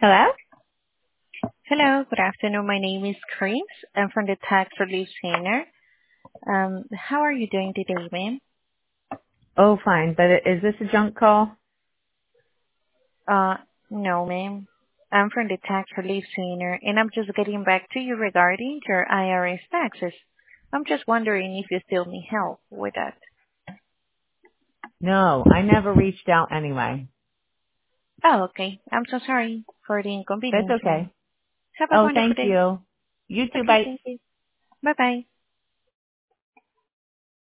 Hello? Hello, good afternoon. My name is Chris. I'm from the Tax Relief Center. How are you doing today, ma'am? Oh, fine. But is this a junk call? Uh, no, ma'am. I'm from the Tax Relief Center, and I'm just getting back to you regarding your IRS taxes. I'm just wondering if you still need help with that. No, I never reached out anyway. Oh, okay. I'm so sorry for the That's inconvenience, ma'am. okay. Have a Oh, wonderful thank day. you. You too. Okay, Bye. thank you. Bye-bye.